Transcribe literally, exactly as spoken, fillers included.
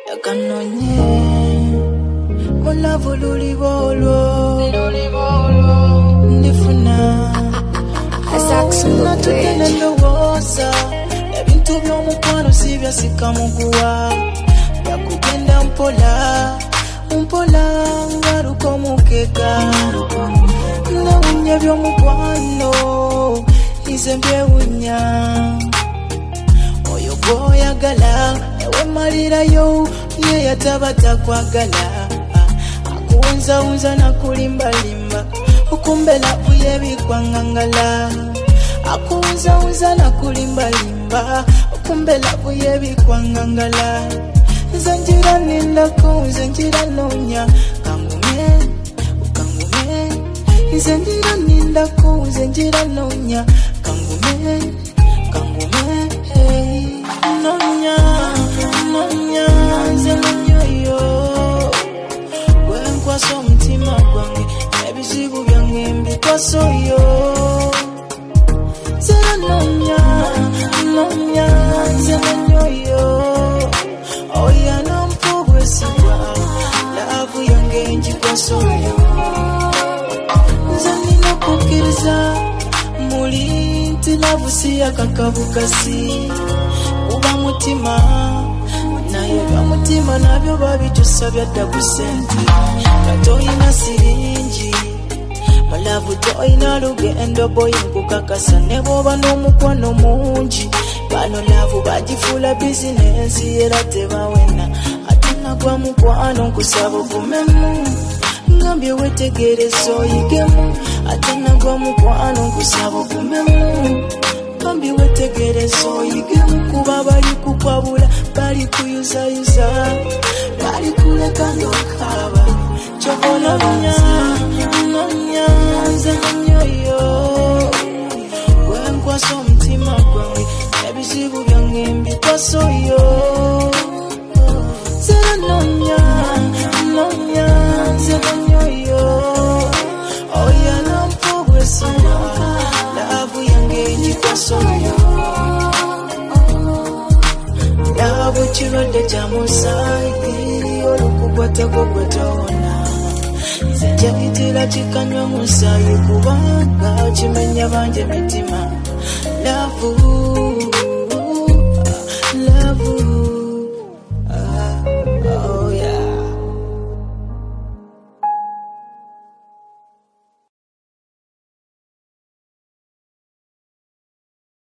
yakanonye mulavu luli bolo ndifuna natutele ndowooza ebintu by'omukwano si byasika muguwa yakugenda mpola mpola ngaruka omukeka nawunya by'omukwano ize mbyewunya oyo gwoyagala ewe malirayo ye yatabata kwagala akuwunzawunza nakulimbalimba ukumbela uyebikwangangala akuwunzawunza nakulimbalimba ukumbela uyebikwangangala nze njira nindako nze njira nonya kangume ukangume nze njira nindako nze njira nonya kangume kangume hey. nonya nonya nze nonyoyo gwenkwaso omutima gwange ebizibu byange mbikwasoyo zera nonya nonya nze nonyoyo oya nampobwesigwa laavu yange njikwasoyo nze nina kukkiriza muli nti laavu si yakakabukasi uba mutima naye byamutima nabyo babitusabya dda ku sente katoyina siringi malavu toyina lugendo boyi nkukakasa ne bwoba n'omukwano mungi bano laavu bagifuula bizinensi era tebawena ate nagwa mukwano nkusaba ovumemu ngambye wetegereza oyigemu ate nagwa mukwano nkusaba ovumemu ngambye wetegereza oyigemu kuba bali kukwabula bali kuyuzayuza bali kuleka ng'okaaba kyobona nonya nonya nze nonyoyo gwenkwasa omutima gwange ebizibu byange mbikwasoyo zera nonya nonya nze nonyoyo oya nampobwesigwa laavu yange njikwasoyo laavu kirwadde kya musaayi olukugwatako gwetowona nze njagitira kikanywa musaayi kubanga kimenya banje mitima laavu